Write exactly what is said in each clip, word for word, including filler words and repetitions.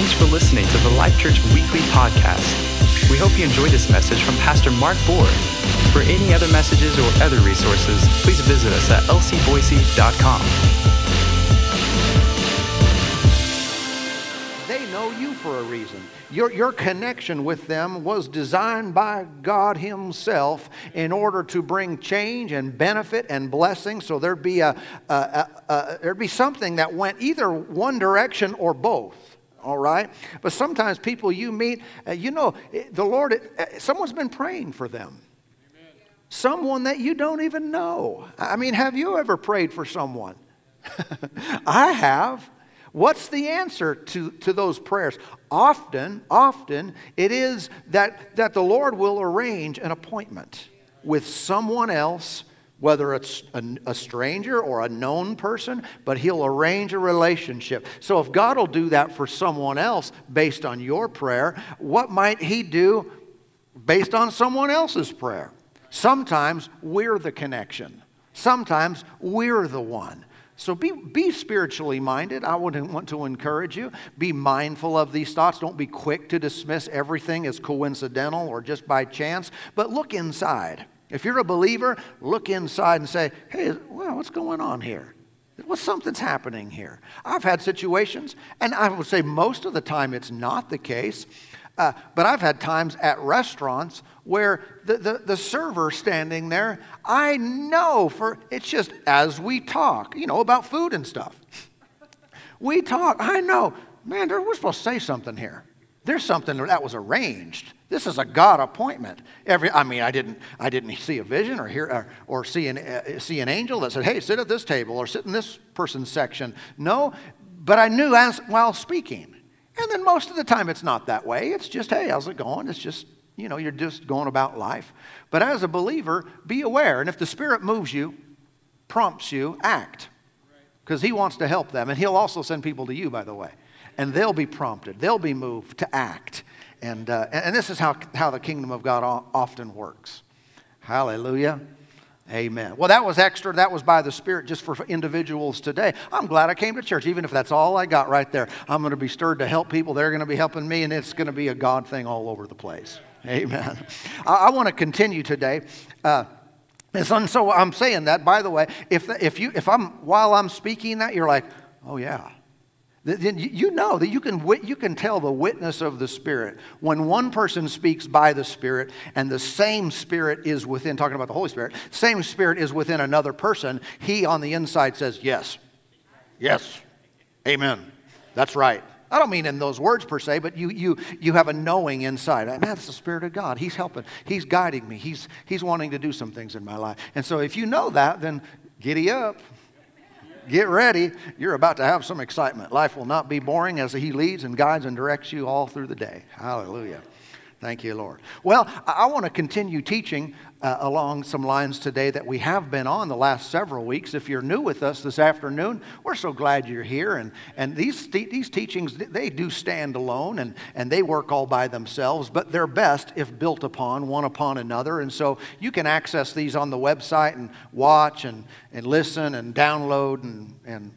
Thanks for listening to the Life Church Weekly Podcast. We hope you enjoyed this message from Pastor Mark Bohr. For any other messages or other resources, please visit us at l c boise dot com. They know you for a reason. Your, your connection with them was designed by God Himself in order to bring change and benefit and blessing. So there'd be a, a, a, a there'd be something that went either one direction or both. All right? But sometimes people you meet, uh, you know, the Lord, uh, someone's been praying for them. Amen. Someone that you don't even know. I mean, have you ever prayed for someone? I have. What's the answer to, to those prayers? Often, often, it is that, that the Lord will arrange an appointment with someone else, whether it's a, a stranger or a known person, but He'll arrange a relationship. So if God will do that for someone else based on your prayer, what might He do based on someone else's prayer? Sometimes we're the connection. Sometimes we're the one. So be, be spiritually minded. I would want to encourage you. Be mindful of these thoughts. Don't be quick to dismiss everything as coincidental or just by chance, but look inside. If you're a believer, look inside and say, hey, well, what's going on here? Well, something's happening here. I've had situations, and I would say most of the time it's not the case, uh, but I've had times at restaurants where the, the, the server standing there, I know for, it's just as we talk, you know, about food and stuff. We talk, I know, man, we're supposed to say something here. There's something that was arranged. This is a God appointment. Every, I mean, I didn't, I didn't see a vision or hear, or, or see an, uh, see an angel that said, "Hey, sit at this table or sit in this person's section." No, but I knew as while speaking. And then most of the time, it's not that way. It's just, "Hey, how's it going?" It's just, you know, you're just going about life. But as a believer, be aware. And if the Spirit moves you, prompts you, act, because He wants to help them, and He'll also send people to you, by the way. And they'll be prompted. They'll be moved to act. And uh, and this is how, how the kingdom of God often works. Hallelujah. Amen. Well, that was extra. That was by the Spirit just for individuals today. I'm glad I came to church, even if that's all I got right there. I'm going to be stirred to help people. They're going to be helping me, and it's going to be a God thing all over the place. Amen. I, I want to continue today. Uh, and so, and so I'm saying that, by the way, if if you if I'm while I'm speaking that, you're like, oh yeah. Then you know that you can you can tell the witness of the Spirit when one person speaks by the Spirit and the same Spirit is within, talking about the Holy Spirit, same Spirit is within another person. He on the inside says, yes, yes, amen, that's right. I don't mean in those words per se, but you you you have a knowing inside. Man, that's the Spirit of God. He's helping. He's guiding me. He's He's wanting to do some things in my life. And so if you know that, then giddy up. Get ready. You're about to have some excitement. Life will not be boring as He leads and guides and directs you all through the day. Hallelujah. Thank you, Lord. Well, I want to continue teaching uh, along some lines today that we have been on the last several weeks. If you're new with us this afternoon, we're so glad you're here. And, and these these teachings, they do stand alone and, and they work all by themselves, but they're best if built upon, one upon another. And so you can access these on the website and watch and, and listen and download and, and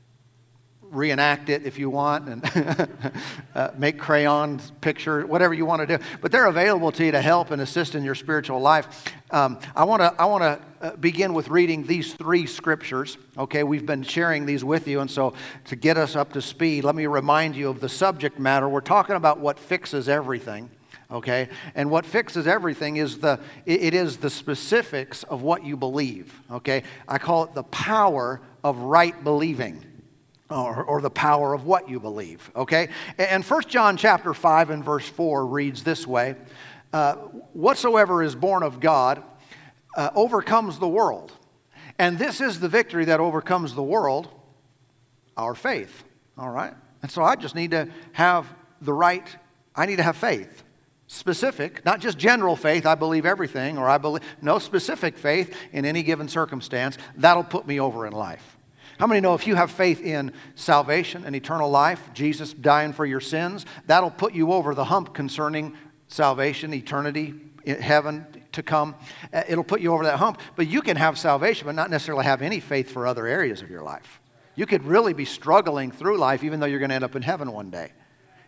reenact it if you want, and uh, make crayon picture, whatever you want to do. But they're available to you to help and assist in your spiritual life. Um, I want to I want to begin with reading these three scriptures. Okay, we've been sharing these with you, and so to get us up to speed, let me remind you of the subject matter. We're talking about what fixes everything. Okay, and what fixes everything is the it is the specifics of what you believe. Okay, I call it the power of right believing. Or, or the power of what you believe, okay? And First John chapter five and verse four reads this way, uh, whatsoever is born of God uh, overcomes the world. And this is the victory that overcomes the world, our faith, all right? And so I just need to have the right, I need to have faith. Specific, not just general faith, I believe everything, or I believe, no, specific faith in any given circumstance, that'll put me over in life. How many know if you have faith in salvation and eternal life, Jesus dying for your sins, that'll put you over the hump concerning salvation, eternity, heaven to come. It'll put you over that hump. But you can have salvation but not necessarily have any faith for other areas of your life. You could really be struggling through life even though you're going to end up in heaven one day.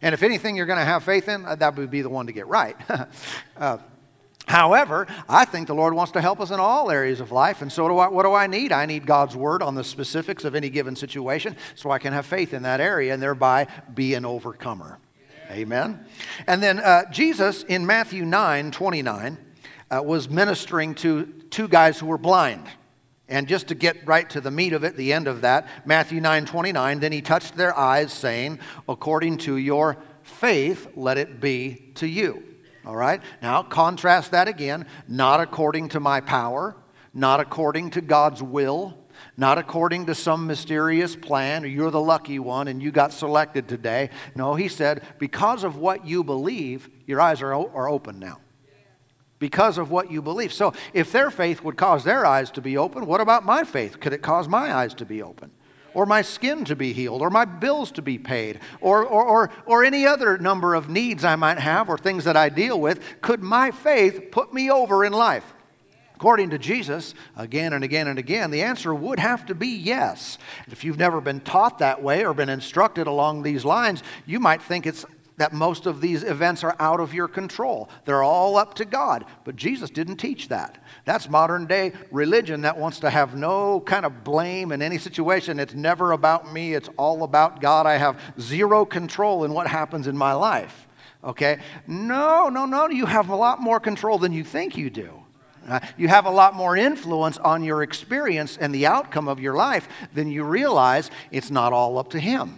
And if anything you're going to have faith in, that would be the one to get right. uh, However, I think the Lord wants to help us in all areas of life, and so do I. What do I need? I need God's Word on the specifics of any given situation so I can have faith in that area and thereby be an overcomer. Amen? And then uh, Jesus in Matthew nine twenty-nine uh, was ministering to two guys who were blind. And just to get right to the meat of it, the end of that, Matthew nine twenty-nine, then he touched their eyes, saying, according to your faith, let it be to you. All right? Now, contrast that again. Not according to my power, not according to God's will, not according to some mysterious plan, or you're the lucky one and you got selected today. No, he said, because of what you believe, your eyes are, are open now. Because of what you believe. So, if their faith would cause their eyes to be open, what about my faith? Could it cause my eyes to be open? Or my skin to be healed, or my bills to be paid, or, or, or, or any other number of needs I might have, or things that I deal with? Could my faith put me over in life? According to Jesus, again and again and again, the answer would have to be yes. If you've never been taught that way or been instructed along these lines, you might think it's that most of these events are out of your control. They're all up to God. But Jesus didn't teach that. That's modern day religion that wants to have no kind of blame in any situation. It's never about me. It's all about God. I have zero control in what happens in my life. Okay? No, no, no. You have a lot more control than you think you do. Uh, you have a lot more influence on your experience and the outcome of your life than you realize. It's not all up to Him.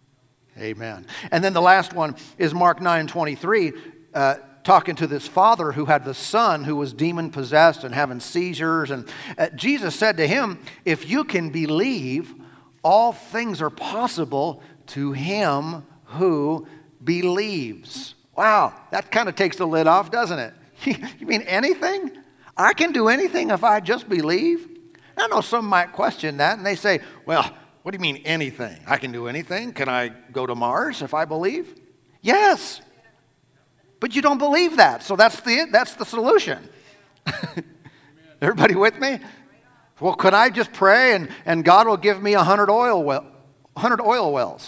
Amen. And then the last one is Mark nine twenty-three, uh, talking to this father who had the son who was demon-possessed and having seizures. And uh, Jesus said to him, if you can believe, all things are possible to him who believes. Wow, that kind of takes the lid off, doesn't it? You mean anything? I can do anything if I just believe? I know some might question that, and they say, well, what do you mean anything? I can do anything? Can I go to Mars if I believe? Yes. But you don't believe that, so that's the that's the solution. Everybody with me? Well, could I just pray and, and God will give me a hundred oil well, hundred oil wells?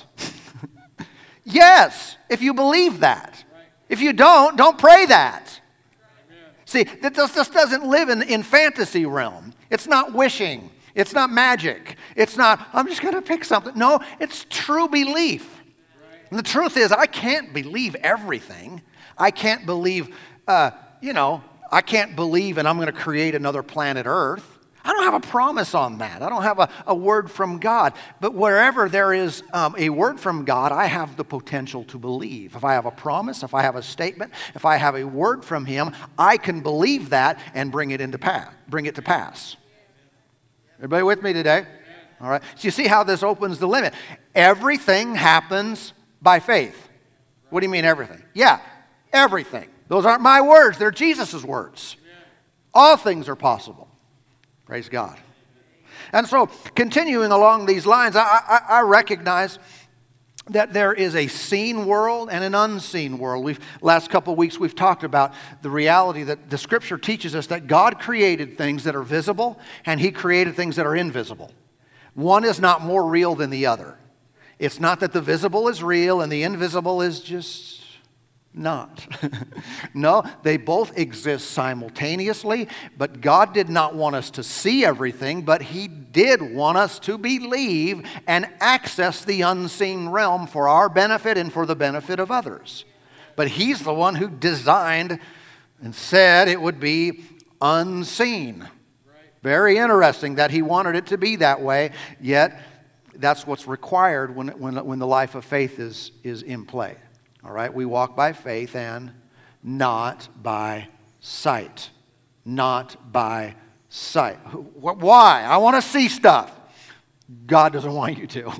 Yes, if you believe that. If you don't, don't pray that. See, that this, this doesn't live in, in fantasy realm. It's not wishing. It's not magic. It's not, I'm just going to pick something. No, it's true belief. And the truth is, I can't believe everything. I can't believe, uh, you know, I can't believe and I'm going to create another planet Earth. I don't have a promise on that. I don't have a, a word from God. But wherever there is um, a word from God, I have the potential to believe. If I have a promise, if I have a statement, if I have a word from Him, I can believe that and bring it into pass, bring it to pass. Everybody with me today? All right. So you see how this opens the limit. Everything happens by faith. What do you mean everything? Yeah, everything. Those aren't my words. They're Jesus' words. All things are possible. Praise God. And so continuing along these lines, I, I, I recognize that there is a seen world and an unseen world. We've last couple of weeks we've talked about the reality that the Scripture teaches us that God created things that are visible and He created things that are invisible. One is not more real than the other. It's not that the visible is real and the invisible is just not. No, they both exist simultaneously, but God did not want us to see everything, but He did want us to believe and access the unseen realm for our benefit and for the benefit of others. But He's the one who designed and said it would be unseen. Very interesting that He wanted it to be that way, yet that's what's required when, when, when the life of faith is, is in play. All right, we walk by faith and not by sight. Not by sight. Why? I want to see stuff. God doesn't want you to.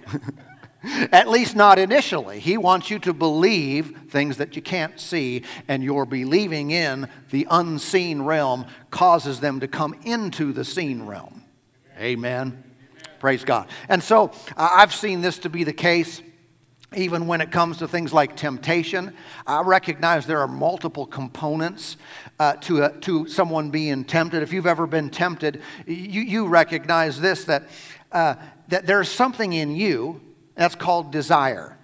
At least not initially. He wants you to believe things that you can't see, and your believing in the unseen realm causes them to come into the seen realm. Amen. Praise God. And so I've seen this to be the case. Even when it comes to things like temptation, I recognize there are multiple components uh, to a, to someone being tempted. If you've ever been tempted, you, you recognize this, that, uh, that there's something in you that's called desire.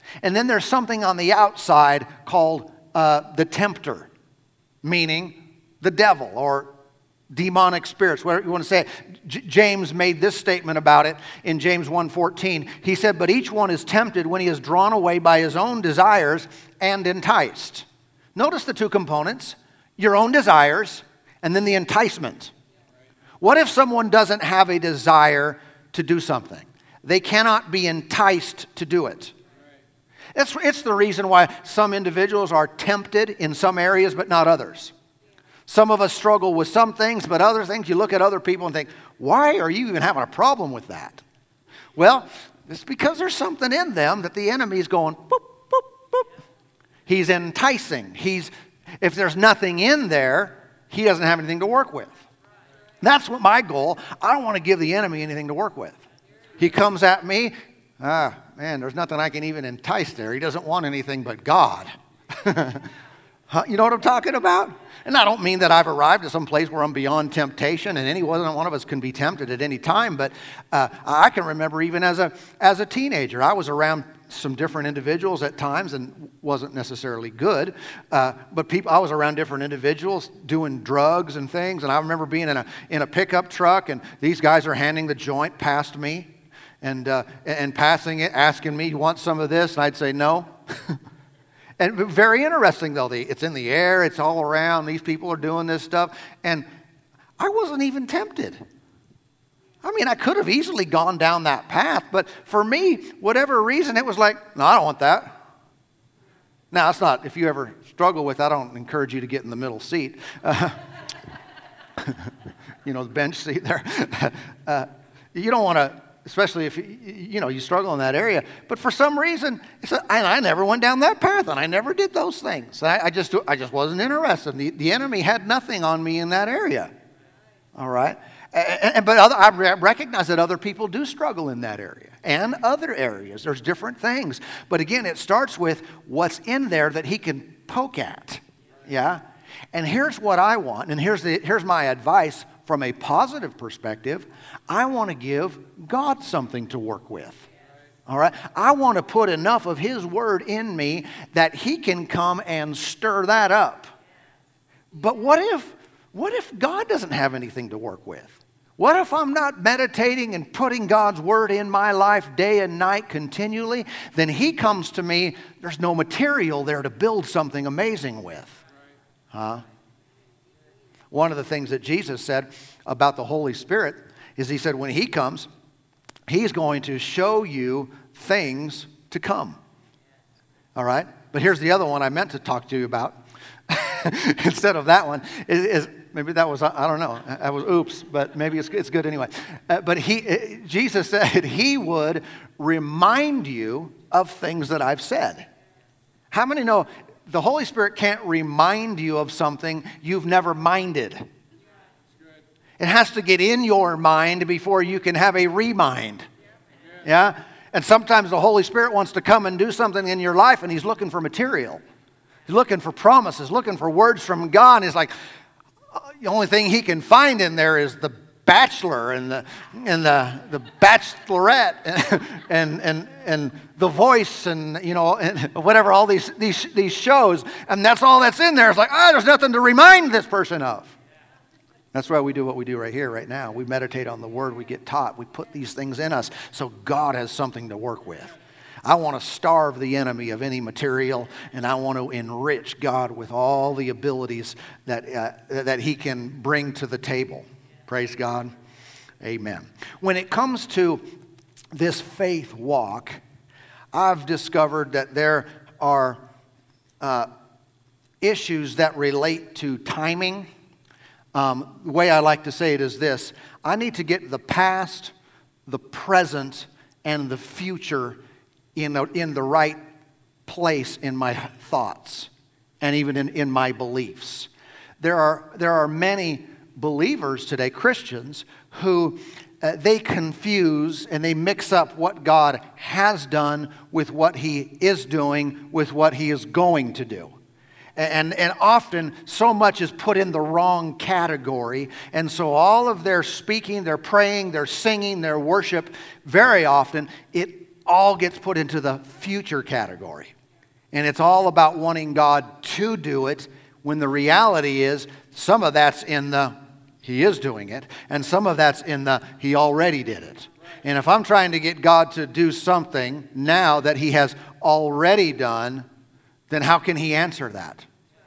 And then there's something on the outside called uh, the tempter, meaning the devil or demonic spirits, whatever you want to say it. J- James made this statement about it in James one fourteen. He said, but each one is tempted when he is drawn away by his own desires and enticed. Notice the two components, your own desires and then the enticement. What if someone doesn't have a desire to do something? They cannot be enticed to do it. It's, it's the reason why some individuals are tempted in some areas but not others. Some of us struggle with some things, but other things, you look at other people and think, why are you even having a problem with that? Well, it's because there's something in them that the enemy's going, boop, boop, boop. He's enticing. He's, if there's nothing in there, he doesn't have anything to work with. That's what my goal. I don't want to give the enemy anything to work with. He comes at me, ah, man, there's nothing I can even entice there. He doesn't want anything but God. Huh? You know what I'm talking about? And I don't mean that I've arrived at some place where I'm beyond temptation, and any one of us can be tempted at any time, but uh, I can remember even as a as a teenager, I was around some different individuals at times, and wasn't necessarily good, uh, but people, I was around different individuals doing drugs and things, and I remember being in a in a pickup truck, and these guys are handing the joint past me, and uh, and passing it, asking me, you want some of this? And I'd say no. And very interesting, though. The, it's in the air. It's all around. These people are doing this stuff. And I wasn't even tempted. I mean, I could have easily gone down that path. But for me, whatever reason, it was like, no, I don't want that. Now, it's not, if you ever struggle with that, I don't encourage you to get in the middle seat. Uh, you know, the bench seat there. uh, you don't want to. Especially if, you know, you struggle in that area. But for some reason, it's a, and I never went down that path, and I never did those things. I, I just I just wasn't interested. The, the enemy had nothing on me in that area. All right? And, and, but other, I recognize that other people do struggle in that area and other areas. There's different things. But again, it starts with what's in there that he can poke at. Yeah? And here's what I want, and here's the here's my advice. From a positive perspective, I want to give God something to work with. All right? I want to put enough of His Word in me that He can come and stir that up. But what if, what if God doesn't have anything to work with? What if I'm not meditating and putting God's Word in my life day and night continually? Then He comes to me, there's no material there to build something amazing with. Huh? One of the things that Jesus said about the Holy Spirit is He said when He comes, He's going to show you things to come. All right? But here's the other one I meant to talk to you about. Instead of that one, is, is maybe that was, I don't know, that was oops, but maybe it's, it's good anyway. Uh, but he, Jesus said He would remind you of things that I've said. How many know the Holy Spirit can't remind you of something you've never minded? It has to get in your mind before you can have a remind. Yeah? And sometimes the Holy Spirit wants to come and do something in your life, and He's looking for material. He's looking for promises, looking for words from God. And He's like, the only thing He can find in there is the Bachelor and the and the the Bachelorette and and and, and The Voice and you know and whatever, all these these these shows, and that's all that's in there. It's like, ah, oh, there's nothing to remind this person of. That's why we do what we do right here, right now. We meditate on the Word. We get taught. We put these things in us so God has something to work with. I want to starve the enemy of any material, and I want to enrich God with all the abilities that uh, that He can bring to the table. Praise God. Amen. When it comes to this faith walk, I've discovered that there are uh, issues that relate to timing. Um, the way I like to say it is this: I need to get the past, the present, and the future in the, in the right place in my thoughts and even in, in my beliefs. There are, there are many believers today, Christians, who uh, they confuse and they mix up what God has done with what He is doing with what He is going to do. And, and often so much is put in the wrong category. And so all of their speaking, their praying, their singing, their worship, very often it all gets put into the future category. And it's all about wanting God to do it, when the reality is some of that's in the He is doing it, and some of that's in the He already did it. And if I'm trying to get God to do something now that He has already done, then how can He answer that?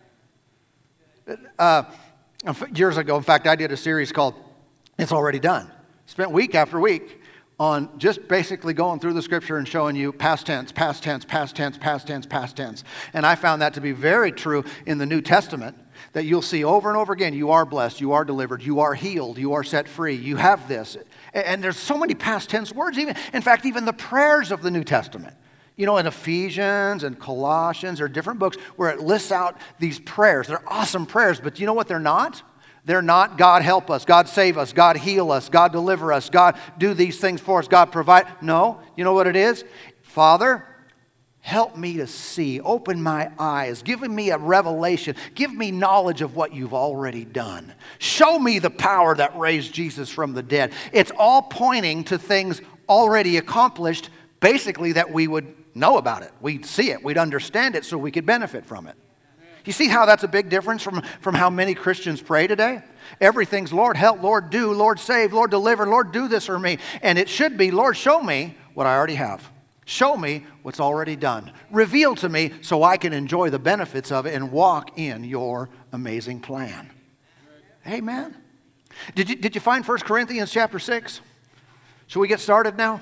Uh, years ago, in fact, I did a series called It's Already Done. Spent week after week on just basically going through the scripture and showing you past tense, past tense, past tense, past tense, past tense. And I found that to be very true in the New Testament, that you'll see over and over again, you are blessed, you are delivered, you are healed, you are set free, you have this. And there's so many past tense words, even in fact, even the prayers of the New Testament. You know, in Ephesians and Colossians or different books where it lists out these prayers. They're awesome prayers, but you know what they're not? They're not God help us, God save us, God heal us, God deliver us, God do these things for us, God provide. No, you know what it is? Father, help me to see, open my eyes, give me a revelation, give me knowledge of what you've already done. Show me the power that raised Jesus from the dead. It's all pointing to things already accomplished, basically that we would know about it. We'd see it, we'd understand it so we could benefit from it. You see how that's a big difference from, from how many Christians pray today? Everything's, Lord, help, Lord, do, Lord, save, Lord, deliver, Lord, do this for me. And it should be, Lord, show me what I already have. Show me what's already done. Reveal to me so I can enjoy the benefits of it and walk in your amazing plan. Amen. Did you, did you find First Corinthians chapter six? Shall we get started now?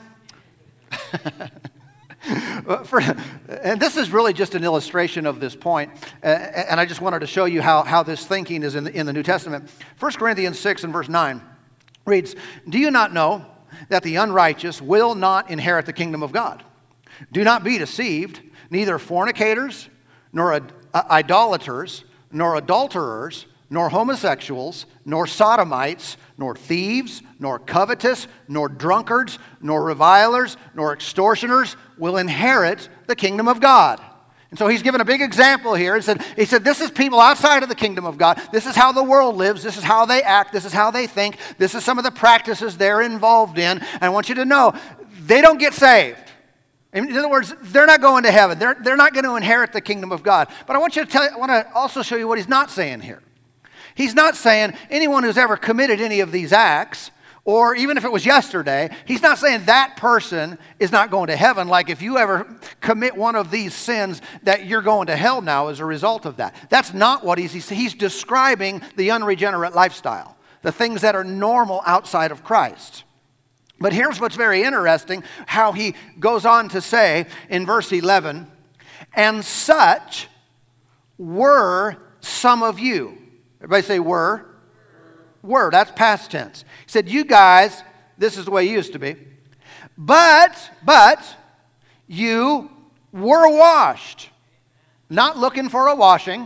For, and this is really just an illustration of this point, uh, and I just wanted to show you how, how this thinking is in the, in the New Testament. First Corinthians six and verse nine reads, "Do you not know that the unrighteous will not inherit the kingdom of God? Do not be deceived, neither fornicators, nor ad- uh, idolaters, nor adulterers, nor homosexuals, nor sodomites, nor thieves, nor covetous, nor drunkards, nor revilers, nor extortioners will inherit the kingdom of God." And so he's given a big example here. He said, he said, this is people outside of the kingdom of God. This is how the world lives. This is how they act. This is how they think. This is some of the practices they're involved in. And I want you to know, they don't get saved. In other words, they're not going to heaven. They're, they're not going to inherit the kingdom of God. But I want you to tell, I want to also show you what he's not saying here. He's not saying anyone who's ever committed any of these acts, or even if it was yesterday, he's not saying that person is not going to heaven. Like if you ever commit one of these sins, that you're going to hell now as a result of that. That's not what he's, he's describing the unregenerate lifestyle, the things that are normal outside of Christ. But here's what's very interesting, how he goes on to say in verse eleven, "And such were some of you." Everybody say were. Were, that's past tense. He said, you guys, this is the way you used to be. But, but, you were washed. Not looking for a washing.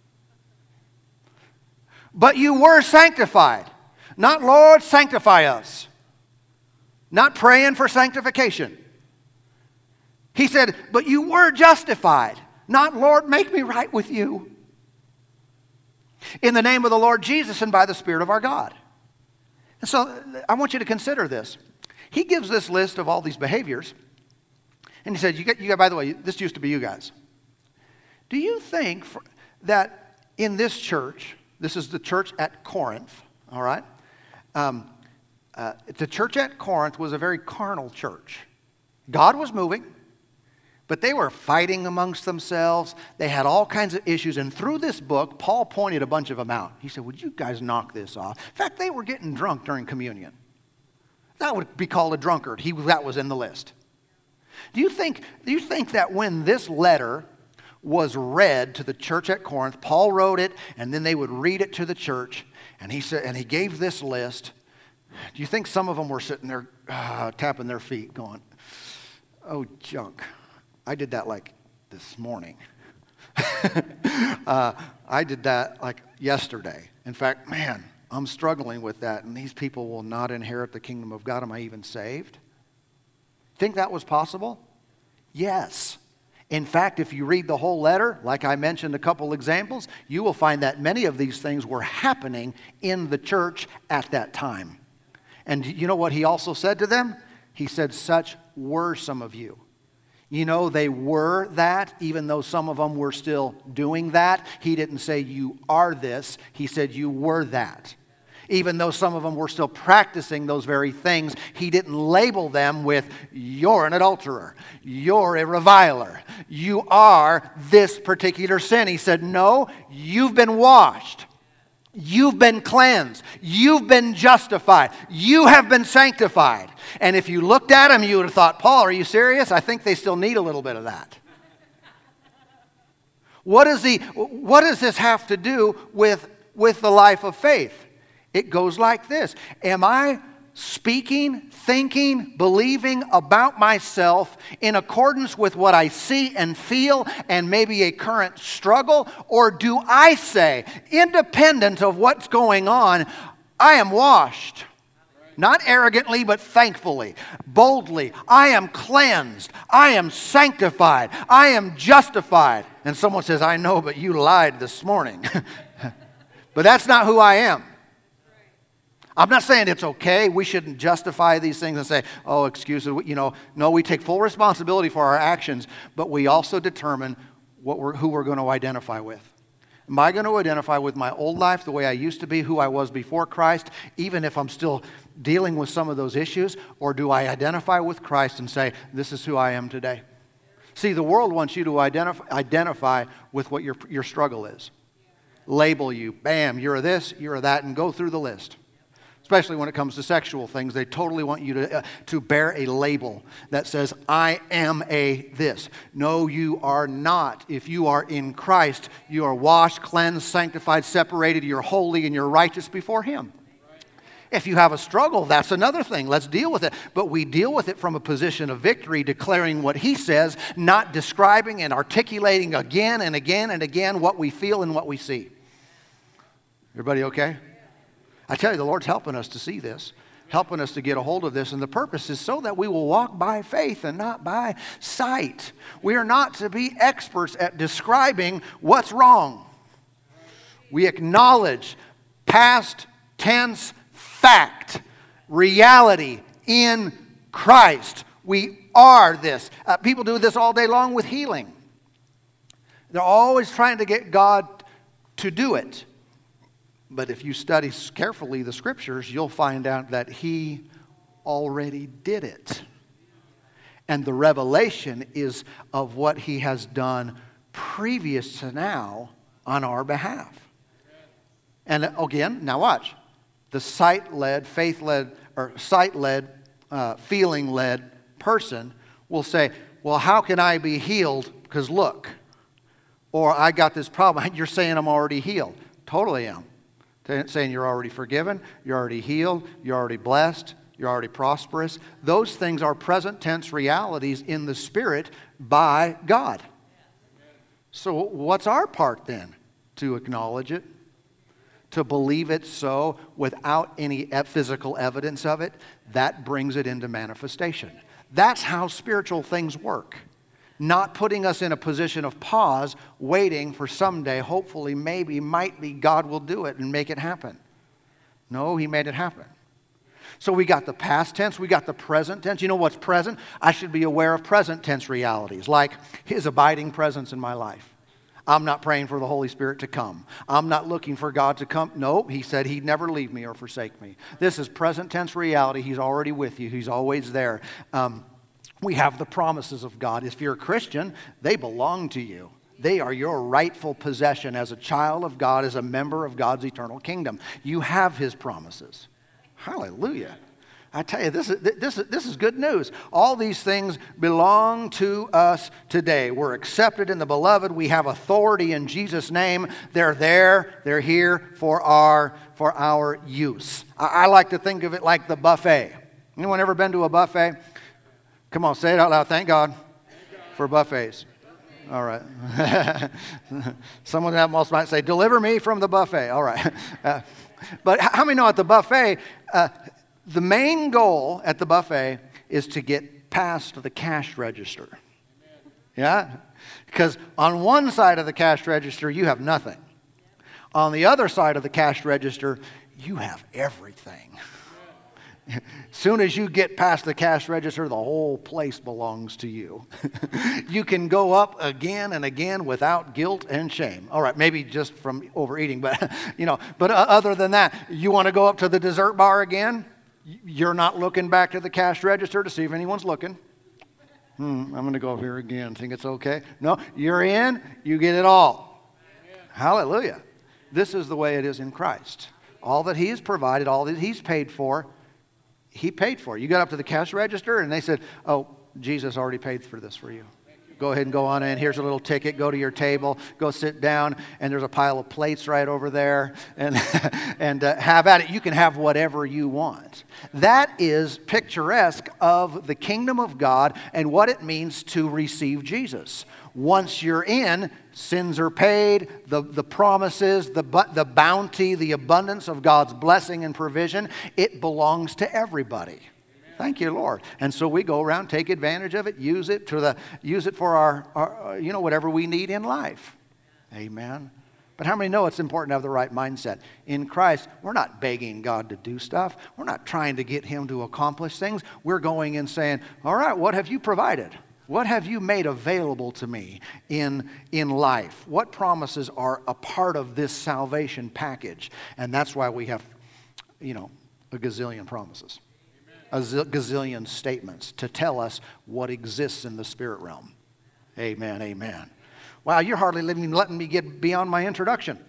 But you were sanctified. Not, Lord, sanctify us. Not praying for sanctification. He said, but you were justified. Not, Lord, make me right with you. In the name of the Lord Jesus and by the Spirit of our God. And so I want you to consider this. He gives this list of all these behaviors. And he said, you got, you got, by the way, this used to be you guys. Do you think for, that in this church, this is the church at Corinth, all right? Um, uh, the church at Corinth was a very carnal church. God was moving. But they were fighting amongst themselves. They had all kinds of issues. And through this book, Paul pointed a bunch of them out. He said, would you guys knock this off? In fact, they were getting drunk during communion. That would be called a drunkard. He, that was in the list. Do you think, do you think that when this letter was read to the church at Corinth, Paul wrote it, and then they would read it to the church, and he said, and he gave this list. Do you think some of them were sitting there uh, tapping their feet going, oh, junk. I did that like this morning. uh, I did that like yesterday. In fact, man, I'm struggling with that, and these people will not inherit the kingdom of God. Am I even saved? Think that was possible? Yes. In fact, if you read the whole letter, like I mentioned a couple examples, you will find that many of these things were happening in the church at that time. And you know what he also said to them? He said, such were some of you. You know, they were that, even though some of them were still doing that. He didn't say you are this. He said you were that. Even though some of them were still practicing those very things, he didn't label them with, you're an adulterer, you're a reviler, you are this particular sin. He said, no, you've been washed. You've been cleansed. You've been justified. You have been sanctified. And if you looked at them, you would have thought, Paul, are you serious? I think they still need a little bit of that. What, is the, what does this have to do with, with the life of faith? It goes like this. Am I speaking, thinking, believing about myself in accordance with what I see and feel and maybe a current struggle? Or do I say, independent of what's going on, I am washed? Not arrogantly, but thankfully, boldly. I am cleansed. I am sanctified. I am justified. And someone says, I know, but you lied this morning. But that's not who I am. I'm not saying it's okay. We shouldn't justify these things and say, oh, excuses. You know, no, we take full responsibility for our actions, but we also determine what we're, who we're going to identify with. Am I going to identify with my old life, the way I used to be, who I was before Christ, even if I'm still dealing with some of those issues? Or do I identify with Christ and say, this is who I am today? See, the world wants you to identify, identify with what your, your struggle is. Label you. Bam, you're this, you're that, and go through the list. Especially when it comes to sexual things, they totally want you to, uh, to bear a label that says, I am a this. No, you are not. If you are in Christ, you are washed, cleansed, sanctified, separated, you're holy, and you're righteous before Him. If you have a struggle, that's another thing. Let's deal with it. But we deal with it from a position of victory, declaring what He says, not describing and articulating again and again and again what we feel and what we see. Everybody okay? I tell you, the Lord's helping us to see this, helping us to get a hold of this, and the purpose is so that we will walk by faith and not by sight. We are not to be experts at describing what's wrong. We acknowledge past tense fact, reality in Christ. We are this. Uh, people do this all day long with healing. They're always trying to get God to do it. But if you study carefully the Scriptures, you'll find out that He already did it. And the revelation is of what He has done previous to now on our behalf. And again, now watch. The sight-led, faith-led, or sight-led, uh, feeling-led person will say, well, how can I be healed? Because look. Or I got this problem. You're saying I'm already healed. Totally am. Saying you're already forgiven, you're already healed, you're already blessed, you're already prosperous. Those things are present tense realities in the Spirit by God. So what's our part then? To acknowledge it, to believe it so without any physical evidence of it. That brings it into manifestation. That's how spiritual things work. Not putting us in a position of pause, waiting for someday, hopefully, maybe, might be, God will do it and make it happen. No, He made it happen. So we got the past tense, we got the present tense. You know what's present? I should be aware of present tense realities, like His abiding presence in my life. I'm not praying for the Holy Spirit to come. I'm not looking for God to come. No, He said He'd never leave me or forsake me. This is present tense reality. He's already with you. He's always there. Um, We have the promises of God. If you're a Christian, they belong to you. They are your rightful possession as a child of God, as a member of God's eternal kingdom. You have His promises. Hallelujah. I tell you, this is, this is, this is good news. All these things belong to us today. We're accepted in the beloved. We have authority in Jesus' name. They're there. They're here for our, for our use. I, I like to think of it like the buffet. Anyone ever been to a buffet? Come on, say it out loud. Thank God for buffets. All right. Someone else might say, deliver me from the buffet. All right. Uh, but how many know at the buffet, uh, the main goal at the buffet is to get past the cash register. Yeah? Because on one side of the cash register, you have nothing. On the other side of the cash register, you have everything. Soon as you get past the cash register, the whole place belongs to you. You can go up again and again without guilt and shame. All right, maybe just from overeating, but you know, but other than that, you want to go up to the dessert bar again? You're not looking back to the cash register to see if anyone's looking. Hmm, I'm going to go up here again. Think it's okay? No, you're in, you get it all. Amen. Hallelujah. This is the way it is in Christ. All that He has provided, all that He's paid for, He paid for. You got up to the cash register and they said, oh, Jesus already paid for this for you. Go ahead and go on in. Here's a little ticket. Go to your table. Go sit down. And there's a pile of plates right over there. And, and uh, have at it. You can have whatever you want. That is picturesque of the kingdom of God and what it means to receive Jesus. Once you're in, sins are paid, the, the promises, the, the bounty, the abundance of God's blessing and provision, it belongs to everybody. Amen. Thank you, Lord. And so we go around, take advantage of it, use it to the use it for our, our you know, whatever we need in life. Amen. But how many know it's important to have the right mindset? In Christ, we're not begging God to do stuff. We're not trying to get Him to accomplish things. We're going and saying, all right, what have you provided? What have you made available to me in, in life? What promises are a part of this salvation package? And that's why we have, you know, a gazillion promises. Amen. A z- gazillion statements to tell us what exists in the spirit realm. Amen, amen. Wow, you're hardly letting, letting me get beyond my introduction.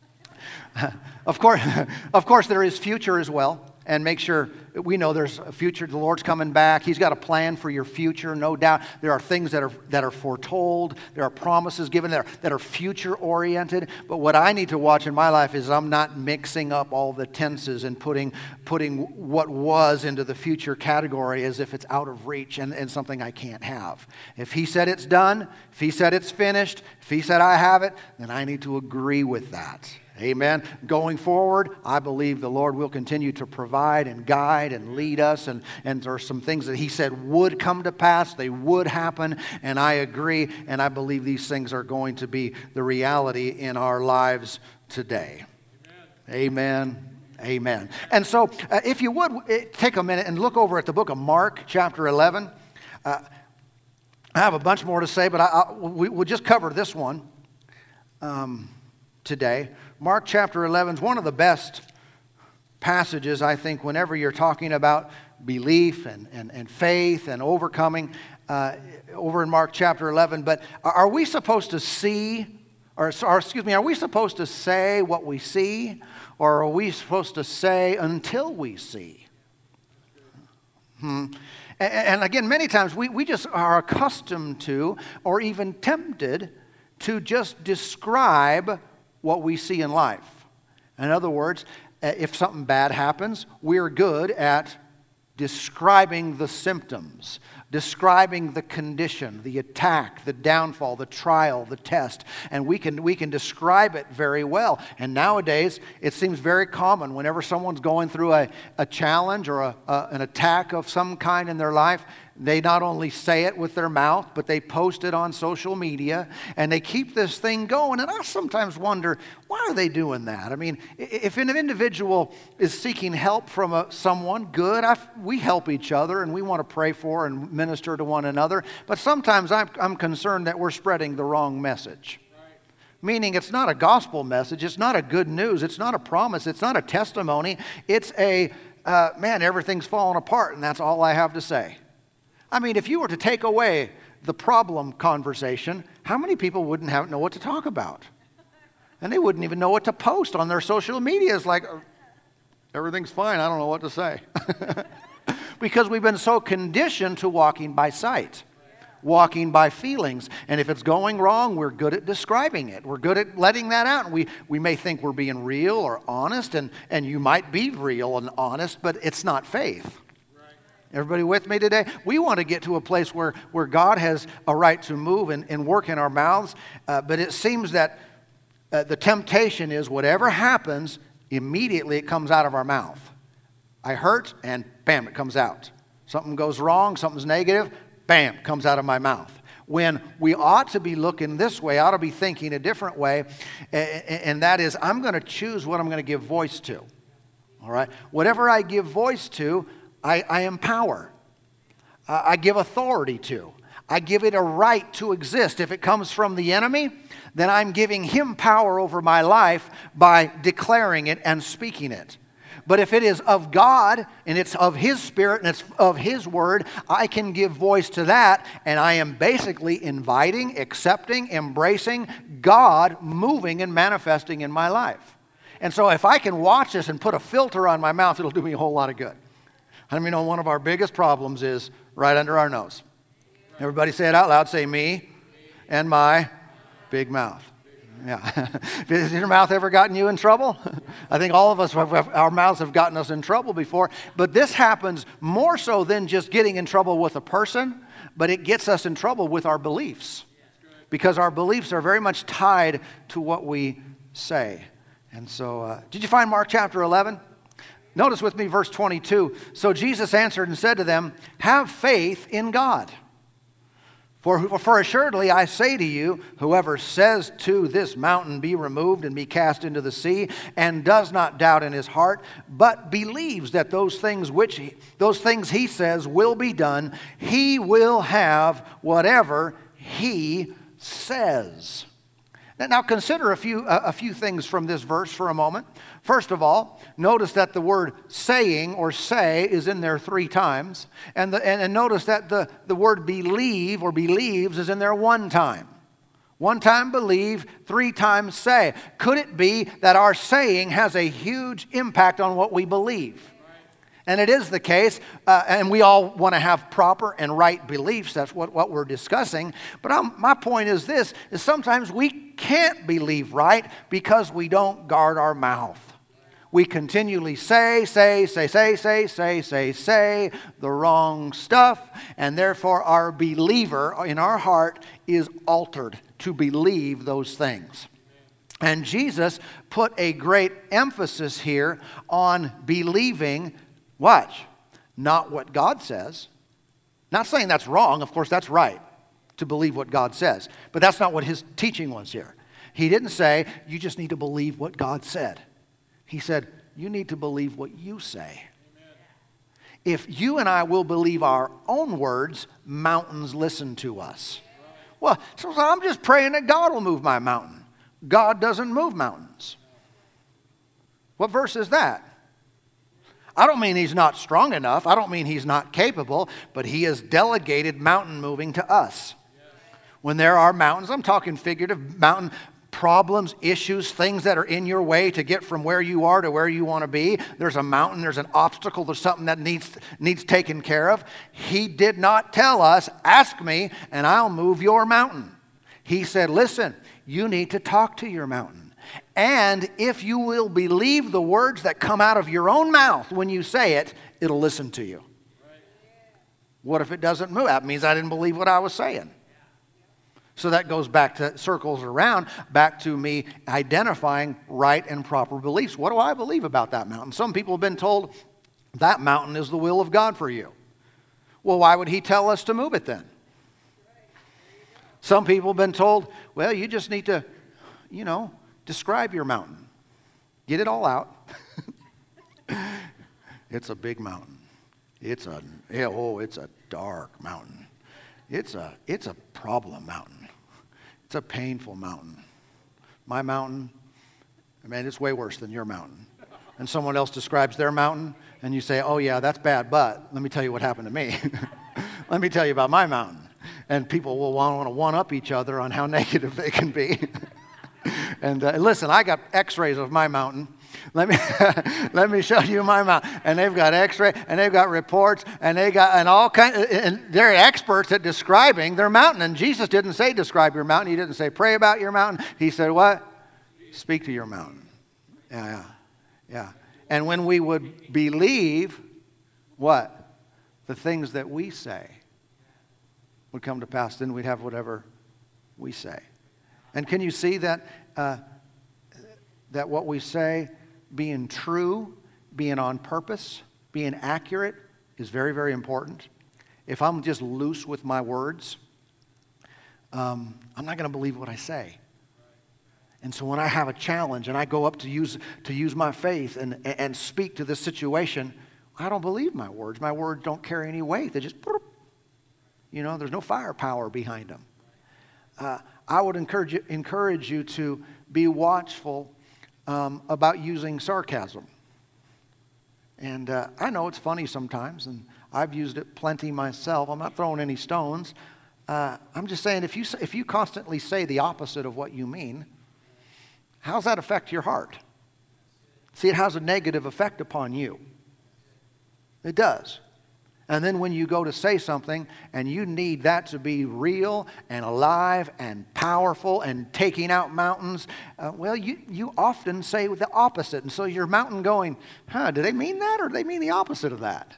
Of course, of course, there is future as well. And make sure we know there's a future. The Lord's coming back. He's got a plan for your future, no doubt. There are things that are that are foretold. There are promises given that are, that are future-oriented. But what I need to watch in my life is I'm not mixing up all the tenses and putting putting what was into the future category as if it's out of reach and, and something I can't have. If He said it's done, if He said it's finished, if He said I have it, then I need to agree with that. Amen. Going forward, I believe the Lord will continue to provide and guide and lead us. And, and there are some things that He said would come to pass. They would happen. And I agree. And I believe these things are going to be the reality in our lives today. Amen. Amen. Amen. And so uh, if you would, uh, take a minute and look over at the book of Mark, chapter eleven. Uh, I have a bunch more to say, but I, I, we, we'll just cover this one um, today. Mark chapter eleven is one of the best passages, I think, whenever you're talking about belief and, and, and faith and overcoming uh, over in Mark chapter eleven. But are we supposed to see, or, or excuse me, are we supposed to say what we see, or are we supposed to say until we see? Hmm. And, and again, many times we, we just are accustomed to, or even tempted to just describe what we see in life. In other words, if something bad happens, we're good at describing the symptoms, describing the condition, the attack, the downfall, the trial, the test, and we can we can describe it very well. And nowadays, it seems very common whenever someone's going through a, a challenge or a, a, an attack of some kind in their life, they not only say it with their mouth, but they post it on social media, and they keep this thing going. And I sometimes wonder, why are they doing that? I mean, if an individual is seeking help from a, someone, good, I, we help each other, and we want to pray for and minister to one another. But sometimes I'm, I'm concerned that we're spreading the wrong message. Meaning it's not a gospel message, it's not a good news, it's not a promise, it's not a testimony. It's a, uh, man, everything's falling apart, and that's all I have to say. I mean, if you were to take away the problem conversation, how many people wouldn't have, know what to talk about? And they wouldn't even know what to post on their social media. It's like, everything's fine, I don't know what to say. Because we've been so conditioned to walking by sight, walking by feelings. And if it's going wrong, we're good at describing it. We're good at letting that out. And we, we may think we're being real or honest, and, and you might be real and honest, but it's not faith. Everybody with me today? We want to get to a place where, where God has a right to move and, and work in our mouths, uh, but it seems that uh, the temptation is whatever happens, immediately it comes out of our mouth. I hurt, and bam, it comes out. Something goes wrong, something's negative, bam, comes out of my mouth. When we ought to be looking this way, ought to be thinking a different way, and, and that is, I'm going to choose what I'm going to give voice to. All right? Whatever I give voice to, I, I empower. Uh, I give authority to. I give it a right to exist. If it comes from the enemy, then I'm giving him power over my life by declaring it and speaking it. But if it is of God, and it's of His Spirit, and it's of His Word, I can give voice to that, and I am basically inviting, accepting, embracing God moving and manifesting in my life. And so if I can watch this and put a filter on my mouth, it'll do me a whole lot of good. I mean, one of our biggest problems is right under our nose. Everybody say it out loud. Say me and my big mouth. Yeah. Has your mouth ever gotten you in trouble? I think all of us, have, our mouths have gotten us in trouble before. But this happens more so than just getting in trouble with a person, but it gets us in trouble with our beliefs. Because our beliefs are very much tied to what we say. And so, uh, did you find Mark chapter eleven? Notice with me verse twenty-two. So Jesus answered and said to them, have faith in God. For, for assuredly I say to you, whoever says to this mountain, be removed and be cast into the sea, and does not doubt in his heart, but believes that those things which he, those things he says will be done, he will have whatever he says. Now consider a few, a few things from this verse for a moment. First of all, notice that the word saying or say is in there three times. And, the, and, and notice that the, the word believe or believes is in there one time. One time believe, three times say. Could it be that our saying has a huge impact on what we believe? And it is the case, uh, and we all want to have proper and right beliefs. That's what, what we're discussing. But I'm, my point is this, is sometimes we can't believe right because we don't guard our mouth. We continually say, say, say, say, say, say, say, say the wrong stuff, and therefore our believer in our heart is altered to believe those things. And Jesus put a great emphasis here on believing. Watch, not what God says. Not saying that's wrong. Of course, that's right to believe what God says. But that's not what his teaching was here. He didn't say, you just need to believe what God said. He said, you need to believe what you say. Amen. If you and I will believe our own words, mountains listen to us. Right. Well, so I'm just praying that God will move my mountain. God doesn't move mountains. What verse is that? I don't mean he's not strong enough. I don't mean he's not capable, but he has delegated mountain moving to us. When there are mountains, I'm talking figurative mountain problems, issues, things that are in your way to get from where you are to where you want to be. There's a mountain, there's an obstacle, there's something that needs, needs taken care of. He did not tell us, ask me and I'll move your mountain. He said, listen, you need to talk to your mountain. And if you will believe the words that come out of your own mouth when you say it, it'll listen to you. What if it doesn't move? That means I didn't believe what I was saying. So that goes back to, circles around, back to me identifying right and proper beliefs. What do I believe about that mountain? Some people have been told that mountain is the will of God for you. Well, why would he tell us to move it then? Some people have been told, well, you just need to, you know, describe your mountain. Get it all out. It's a big mountain. It's a, oh, it's a dark mountain. It's a, it's a problem mountain. It's a painful mountain. My mountain, man, it's way worse than your mountain. And someone else describes their mountain, and you say, oh yeah, that's bad, but let me tell you what happened to me. Let me tell you about my mountain. And people will want to one-up each other on how negative they can be. And uh, listen, I got x-rays of my mountain. Let me let me show you my mountain. And they've got x-ray, and they've got reports, and they got and all kind of, and they're experts at describing their mountain. And Jesus didn't say describe your mountain. He didn't say pray about your mountain. He said what? Speak to your mountain. Yeah, yeah, yeah. And when we would believe what? The things that we say would come to pass, then we'd have whatever we say. And can you see that uh, that what we say, being true, being on purpose, being accurate, is very, very important. If I'm just loose with my words, um, I'm not going to believe what I say. And so when I have a challenge and I go up to use to use my faith and, and speak to this situation, I don't believe my words. My words don't carry any weight. They just, you know, there's no firepower behind them. Uh, I would encourage you, encourage you to be watchful um, about using sarcasm. And uh, I know it's funny sometimes, and I've used it plenty myself. I'm not throwing any stones. Uh, I'm just saying, if you if you constantly say the opposite of what you mean, how does that affect your heart? See, it has a negative effect upon you. It does. And then when you go to say something and you need that to be real and alive and powerful and taking out mountains, uh, well, you, you often say the opposite. And so your mountain going, huh, do they mean that or do they mean the opposite of that?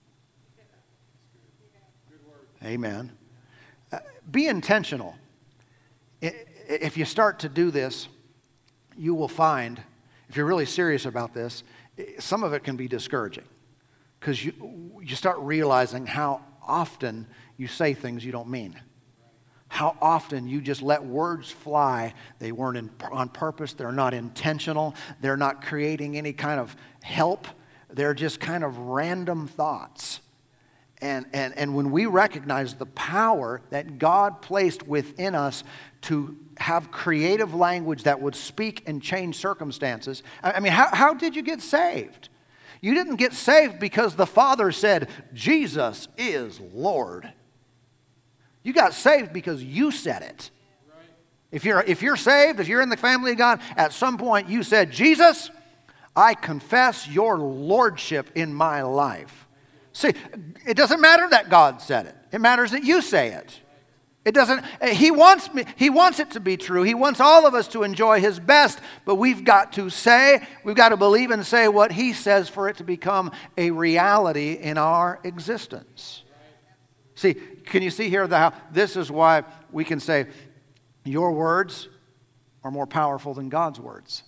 Amen. Uh, be intentional. If you start to do this, you will find, if you're really serious about this, some of it can be discouraging. Because you, you start realizing how often you say things you don't mean. How often you just let words fly. They weren't in, on purpose. They're not intentional. They're not creating any kind of help. They're just kind of random thoughts. And, and, and when we recognize the power that God placed within us to have creative language that would speak and change circumstances. I mean, how, how did you get saved? You didn't get saved because the Father said, Jesus is Lord. You got saved because you said it. Right. If you're, if you're saved, if you're in the family of God, at some point you said, Jesus, I confess your lordship in my life. See, it doesn't matter that God said it. It matters that you say it. It doesn't, he wants me, he wants it to be true. He wants all of us to enjoy his best, but we've got to say, we've got to believe and say what he says for it to become a reality in our existence. See, can you see here the, how this is why we can say your words are more powerful than God's words.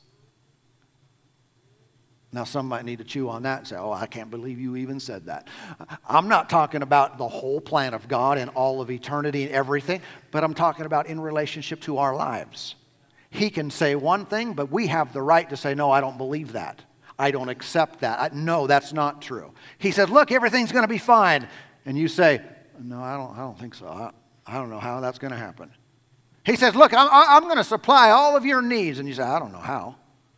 Now, some might need to chew on that and say, oh, I can't believe you even said that. I'm not talking about the whole plan of God and all of eternity and everything, but I'm talking about in relationship to our lives. He can say one thing, but we have the right to say, no, I don't believe that. I don't accept that. I, no, that's not true. He said, look, everything's going to be fine. And you say, no, I don't, I don't think so. I, I don't know how that's going to happen. He says, look, I'm, I'm going to supply all of your needs. And you say, I don't know how.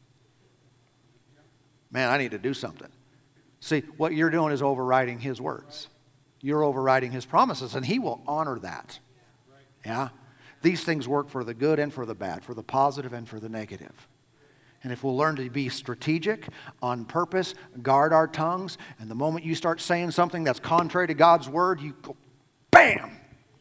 Man, I need to do something. See, what you're doing is overriding his words. You're overriding his promises, and he will honor that. Yeah? These things work for the good and for the bad, for the positive and for the negative. And if we'll learn to be strategic, on purpose, guard our tongues, and the moment you start saying something that's contrary to God's word, you go, bam!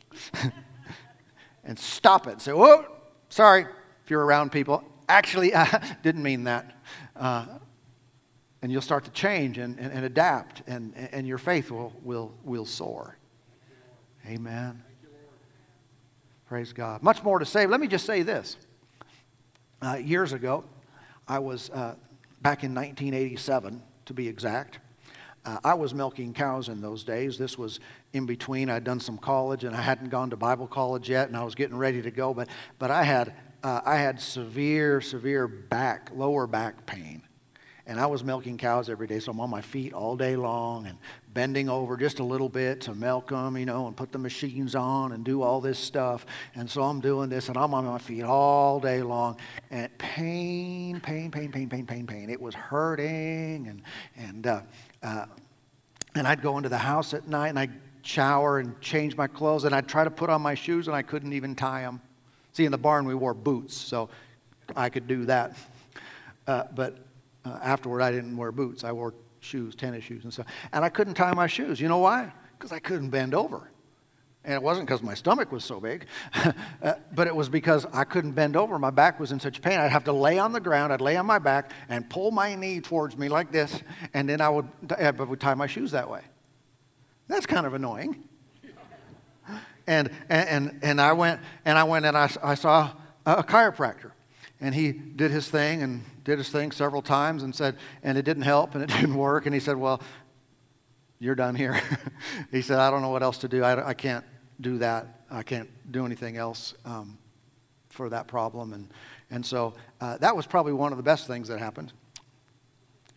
And stop it. Say, whoa, sorry, if you're around people. Actually, I didn't mean that. Uh, And you'll start to change and, and, and adapt, and, and your faith will, will, will soar. Amen. Praise God. Much more to say. Let me just say this. Uh, years ago, I was, uh, back in nineteen eighty-seven, to be exact, uh, I was milking cows in those days. This was in between. I'd done some college, and I hadn't gone to Bible college yet, and I was getting ready to go. But, but I had, uh, I had severe, severe back, lower back pain. And I was milking cows every day, so I'm on my feet all day long and bending over just a little bit to milk them, you know, and put the machines on and do all this stuff. And so I'm doing this, and I'm on my feet all day long. And pain, pain, pain, pain, pain, pain, pain. It was hurting, and and uh, uh, and I'd go into the house at night, and I'd shower and change my clothes, and I'd try to put on my shoes, and I couldn't even tie them. See, in the barn we wore boots, so I could do that. Uh, but Uh, afterward, I didn't wear boots. I wore shoes, tennis shoes and stuff. And I couldn't tie my shoes. You know why? Because I couldn't bend over. And it wasn't because my stomach was so big, uh, but it was because I couldn't bend over. My back was in such pain. I'd have to lay on the ground. I'd lay on my back and pull my knee towards me like this, and then I would, I would tie my shoes that way. That's kind of annoying. And and and I went and I went and I, I saw a, a chiropractor. And he did his thing and did his thing several times and said, and it didn't help and it didn't work. And he said, well, you're done here. He said, I don't know what else to do. I, I can't do that. I can't do anything else um, for that problem. And, and so uh, that was probably one of the best things that happened.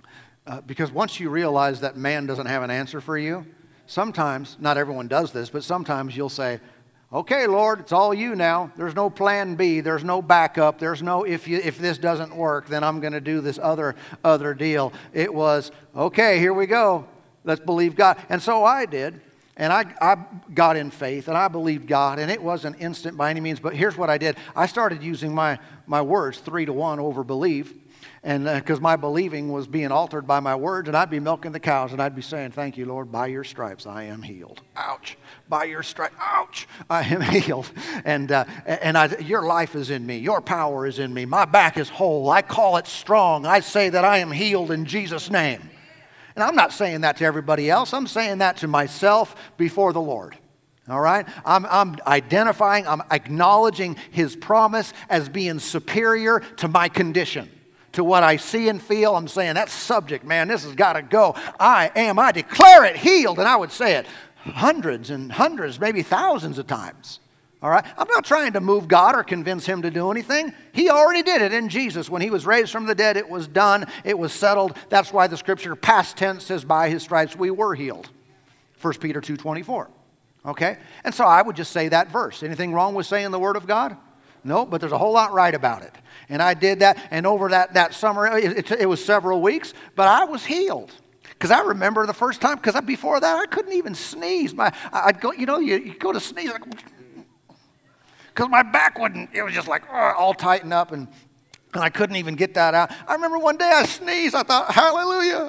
Uh, because once you realize that man doesn't have an answer for you, sometimes, not everyone does this, but sometimes you'll say, okay, Lord, it's all you now. There's no plan B. There's no backup. There's no, if you, if this doesn't work, then I'm going to do this other, other deal. It was, okay, here we go. Let's believe God. And so I did. And I, I got in faith, and I believed God, and it wasn't instant by any means, but here's what I did. I started using my, my words three to one over believe, and because uh, my believing was being altered by my words, and I'd be milking the cows, and I'd be saying, thank you, Lord, by your stripes I am healed. Ouch. By your stripes, ouch, I am healed. And, uh, and I, your life is in me. Your power is in me. My back is whole. I call it strong. I say that I am healed in Jesus' name. And I'm not saying that to everybody else. I'm saying that to myself before the Lord. All right? I'm, I'm identifying, I'm acknowledging His promise as being superior to my condition, to what I see and feel. I'm saying, that subject, man, this has got to go. I am, I declare it healed. And I would say it hundreds and hundreds, maybe thousands of times. All right? I'm not trying to move God or convince Him to do anything. He already did it in Jesus. When He was raised from the dead, it was done. It was settled. That's why the Scripture, past tense, says, by His stripes we were healed. First Peter two twenty-four. Okay? And so I would just say that verse. Anything wrong with saying the Word of God? No, but there's a whole lot right about it. And I did that, and over that, that summer, it, it, it was several weeks, but I was healed. Because I remember the first time, because before that, I couldn't even sneeze. My, I'd go, you know, you, you go to sneeze, like, because my back wouldn't, it was just like, oh, all tightened up, and, and I couldn't even get that out. I remember one day I sneezed. I thought, hallelujah.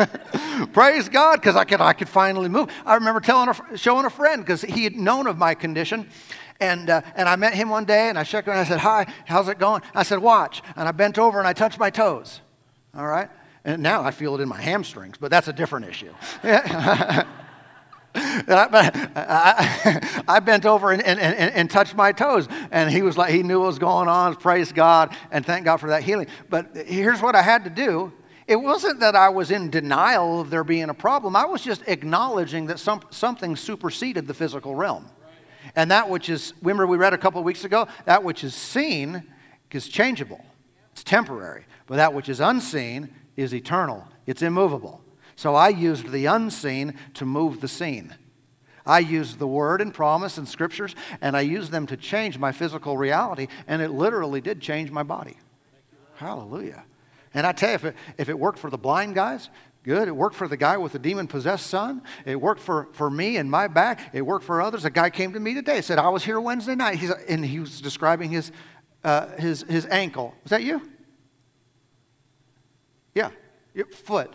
Praise God, because I could, I could finally move. I remember telling a, showing a friend, because he had known of my condition. And uh, and I met him one day, and I shook him, and I said, hi, how's it going? I said, watch. And I bent over, and I touched my toes. All right? And now I feel it in my hamstrings, but that's a different issue. I, I, I bent over and, and, and, and touched my toes, and he was like, he knew what was going on. Praise God, and thank God for that healing. But here's what I had to do. It wasn't that I was in denial of there being a problem. I was just acknowledging that some, something superseded the physical realm. And that which is, remember we read a couple of weeks ago, that which is seen is changeable. It's temporary. But that which is unseen is eternal. It's immovable. So I used the unseen to move the seen. I used the word and promise and scriptures, and I used them to change my physical reality, and it literally did change my body. Hallelujah. And I tell you, if it, if it worked for the blind guys, good. It worked for the guy with the demon-possessed son. It worked for, for me and my back. It worked for others. A guy came to me today, said, I was here Wednesday night, He's, and he was describing his, uh, his, his ankle. Was that you? Yeah, your foot.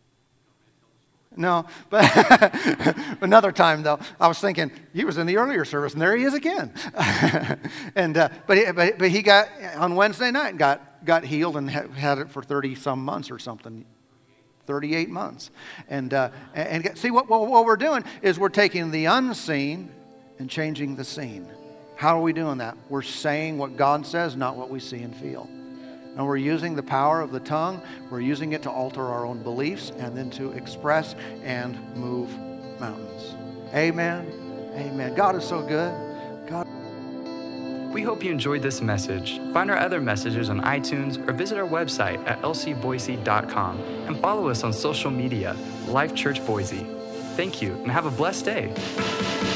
No, but another time though, I was thinking he was in the earlier service, and there he is again. and uh, but, he, but but he got on Wednesday night and got got healed and ha- had it for thirty some months or something, thirty-eight months. And uh, and, and see what, what what we're doing is we're taking the unseen and changing the seen. How are we doing that? We're saying what God says, not what we see and feel. And we're using the power of the tongue. We're using it to alter our own beliefs and then to express and move mountains. Amen. Amen. God is so good. God. We hope you enjoyed this message. Find our other messages on iTunes or visit our website at l c boise dot com and follow us on social media, Life Church Boise. Thank you and have a blessed day.